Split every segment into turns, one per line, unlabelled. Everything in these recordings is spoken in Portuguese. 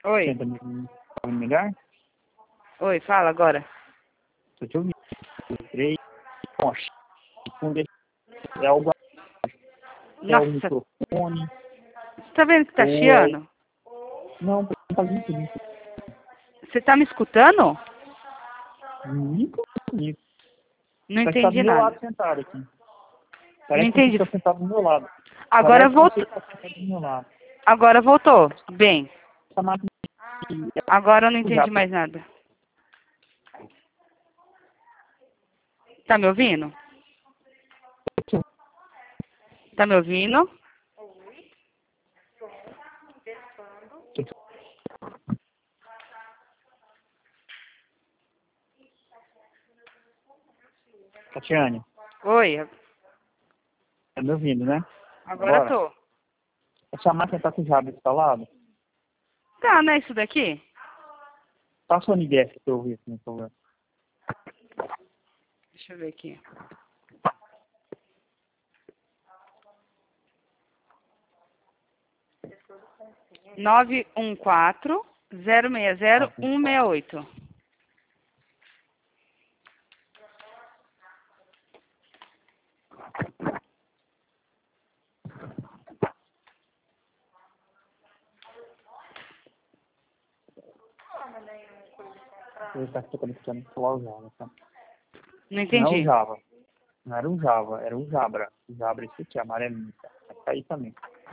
Oi.
Tenta me ouvir melhor?
Oi, fala agora.
Tô te ouvindo. 3, poxa. Fundo é o
Nossa,
microfone.
você tá vendo que tá chiando?
Não, não tá vindo.
Você tá me escutando?
Microfone.
Não
Tá
entendi
do meu lado
nada.
sentado aqui.
Não
Parece que
entendi.
você tá sentado do meu lado.
Agora
Parece que
voltou.
você tá sentado do meu lado.
Agora voltou. Bem,
Essa máquina
agora eu não
já
entendi mais nada. Tá me ouvindo? Tá me ouvindo?
Tatiane,
Oi,
tá me ouvindo, né?
agora tô.
Essa máquina tá com o Java instalado?
Tá, não é isso daqui?
Passa o NDF pra eu ouvir, por favor.
Deixa eu ver aqui. Nove 060-168.
Ele tá se conectando com o Java, tá?
Não
Não é o
entendi.
Java. Não era o Java, era o Jabra. O Jabra esse aqui, amarelinho. Tá aí também.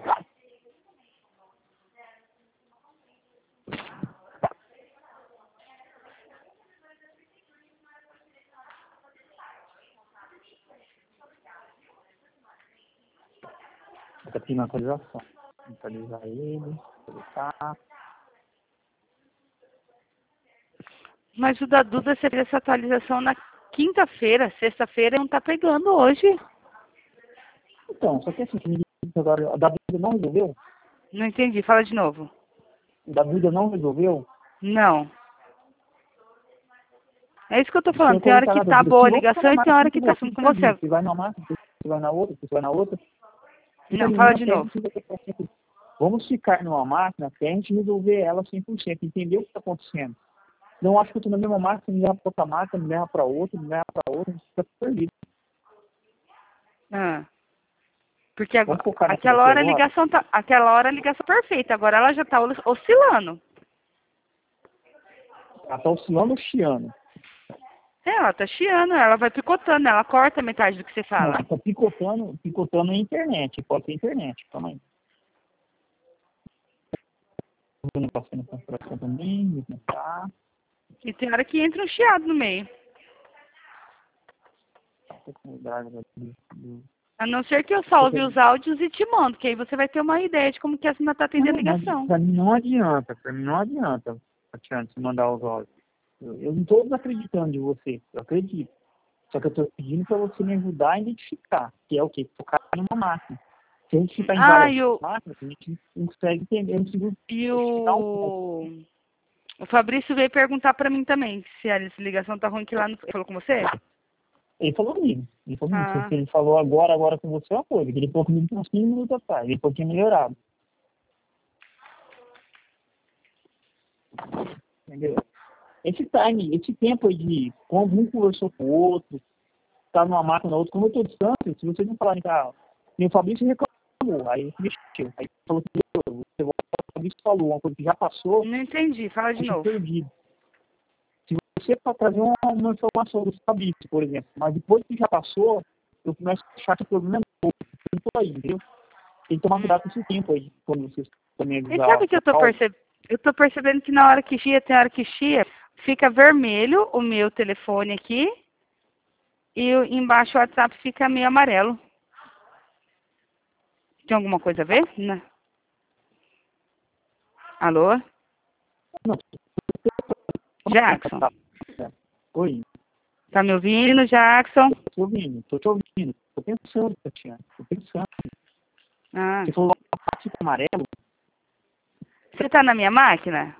Tá pedindo atualização. Atualizar ele, atualizar.
Mas o da Duda você fez essa atualização na quinta-feira. Sexta-feira não tá pegando hoje.
Então, só que assim, que me diz agora, a da Buda não resolveu?
Não entendi. Fala de novo.
A da Buda não resolveu?
Não. É isso que eu tô
Você
falando. Tem hora
colocar
que
na
tá
dúvida.
boa
Se
a
você for
ligação
na
e tem
máquina
hora
que
que tá
você
falando com
fica
você.
livre. Você vai numa máquina, você vai na outra, você vai na outra. Fica
Não,
ali,
fala
uma
de
até a
novo.
gente fica sempre. Vamos ficar numa máquina até a gente resolver ela 100%, entender o que está acontecendo. Não acho que eu tô na mesma máquina, me leva para outra máquina, me leva para outra, me leva para outra, a gente fica perdido.
Ah. Porque agora,
Vamos focar nessa
aquela
daqui
hora a
agora?
ligação tá, aquela hora a ligação perfeita. Agora ela já tá oscilando.
Ela tá oscilando ou chiando?
É, ela tá chiando, ela vai picotando, ela corta metade do que você
Não,
fala.
tá picotando a internet, pode ser internet, calma aí. Não tá sendo configuração também, tá.
E tem hora que entra um chiado no meio. A não ser que eu salve os áudios e te mando, que aí você vai ter uma ideia de como que a Sina tá atendendo a
Não, mas
ligação.
pra mim não adianta, Tatiana, se mandar os áudios. Eu não estou desacreditando de você, eu acredito. Só que eu estou pedindo para você me ajudar a identificar, que é o quê? Focar numa máquina. Se a gente ficar em
Ah,
várias
e o,
máquinas, a gente não consegue entender, eu não consigo
e
identificar um ponto.
o Fabrício veio perguntar pra mim também se a ligação tá ruim que lá no... Ele falou com você?
Ele falou comigo.
Ah,
Se ele falou agora com você é uma coisa, que ele falou comigo uns 15 minutos atrás, ele falou que tinha melhorado. Entendeu? Esse tempo aí de quando um conversou com o outro, tá numa máquina na outra, como eu estou distante, se vocês não falarem que nem o Fabrício reclamou, aí ele mexeu, aí falou que você volta, o Fabrício falou uma coisa que já passou,
não entendi, fala de
acho
novo.
perdido. Se você para trazer uma informação do Fabrício, por exemplo, mas depois que já passou, eu começo a achar que o problema é novo, eu tô aí, entendeu? Tem que tomar cuidado com esse tempo aí, quando vocês também
E
avisar
sabe o que
o áudio.
eu tô percebendo que na hora que chia, tem hora que chia, fica vermelho o meu telefone aqui e embaixo o WhatsApp fica meio amarelo. Tem alguma coisa a ver? Não. Alô?
Não,
Jackson?
oi,
Tá me ouvindo, Jackson?
tô te ouvindo, tô pensando, Tatiana, tô pensando.
Ah.
Você falou que fica amarelo,
Você tá na minha máquina?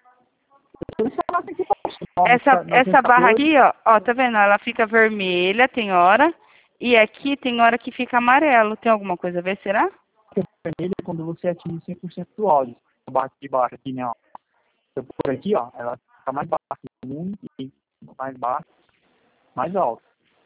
Essa
Essa barra aqui, ó, tá vendo? Ela fica vermelha, tem hora, e aqui tem hora que fica amarelo. Tem alguma coisa a ver, será?
vermelha é quando você atinge 100% do áudio. A barra de baixo aqui, né? Ó. eu por aqui, ó, ela fica mais baixa, muito mais baixa, mais alta.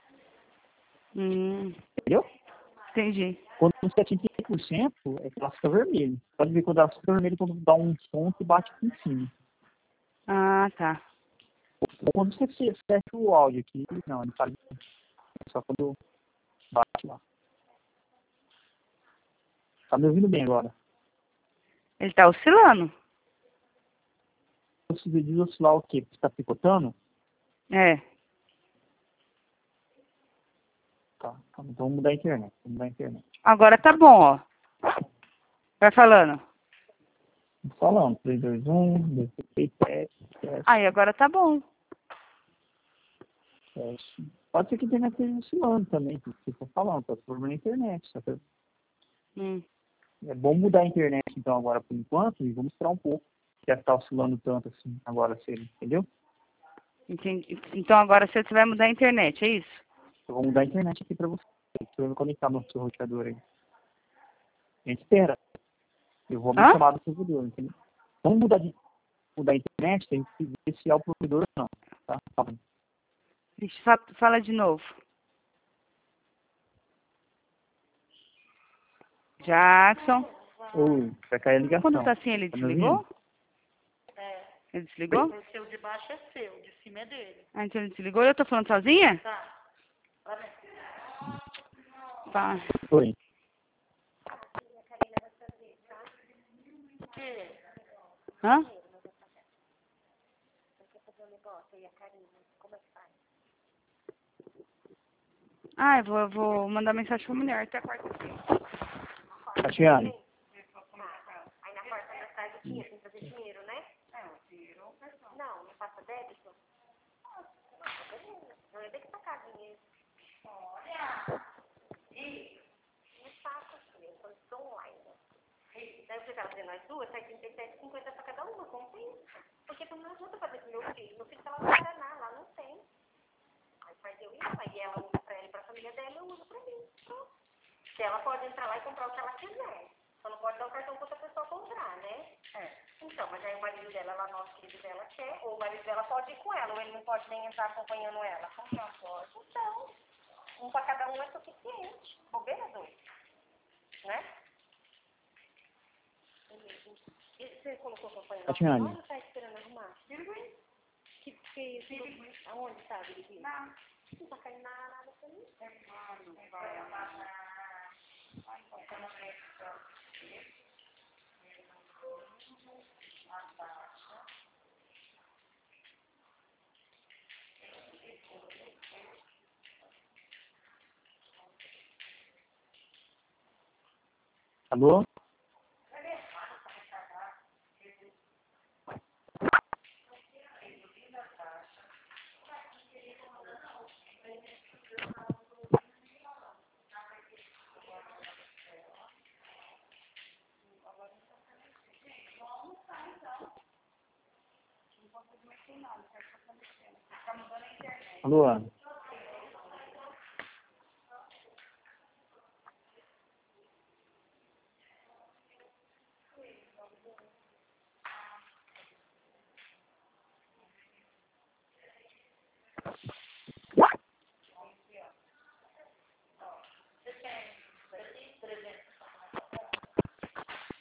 Entendeu?
Entendi.
Quando você atinge 100%, é que ela fica vermelha. Pode ver quando ela fica vermelha, quando dá um som que bate aqui em cima.
Ah, tá.
Quando você fecha o áudio aqui, não, ele tá ali. Só quando bate lá. Tá me ouvindo bem agora?
Ele tá oscilando.
Você diz oscilar o quê? Você tá picotando?
É.
Tá, então vamos mudar a internet.
Agora tá bom, ó. Vai falando.
Tô falando, 3, 2, 1, 2, 3, 7, 7,
Aí, agora tá bom.
7. Pode ser que a internet esteja oscilando também, que você tá falando, tá problema na internet. Só que é bom mudar a internet então agora por enquanto e vamos mostrar um pouco. Já tá oscilando tanto assim agora, entendeu?
Entendi. Então agora você vai mudar a internet, é isso?
Eu vou mudar a internet aqui pra você. Eu vou conectar no seu roteador aí. A gente espera. Eu vou me chamar do servidor, entendeu? Vamos mudar a internet, tem que ver se é o provedor ou não. Tá? Tá bom.
Fala de novo. Jackson.
Vai cair a ligação.
Quando tá assim, ele desligou? Ele desligou?
O seu de baixo é seu, de cima é dele.
Ah, então ele desligou e eu tô falando sozinha?
Tá.
Tá.
Oi.
Hã? Ah, eu vou mandar mensagem pra mulher até quarta-feira.
Tatiane.
Aí na porta da casa tinha, tem que fazer dinheiro, né? Não, não passa débito? Não é bem que sacar dinheiro. Olha! Não saco, filho, eu estou online. Daí eu falei, fazer nós duas, sai 37,50 pra cada uma, compensa. Porque não ajuda fazer com meu filho. Meu filho tá lá no Paraná, lá não tem. Aí faz eu ir, aí ela usa pra ela e pra família dela, eu uso pra mim. Pronto. Se ela pode entrar lá e comprar o que ela quiser. Só não pode dar o cartão pra outra pessoa comprar, né? Então, mas aí o marido dela, lá, nosso querido dela quer, ou o marido dela pode ir com ela, ou ele não pode nem entrar acompanhando ela. Como não pode? Então, um pra cada um é suficiente. Bobeira, dois. Né? E você colocou campanha
Tatiane.
ou tá esperando arrumar? Aonde tá, Birigui? Não tá caindo nada pra mim.
Alô? Alô?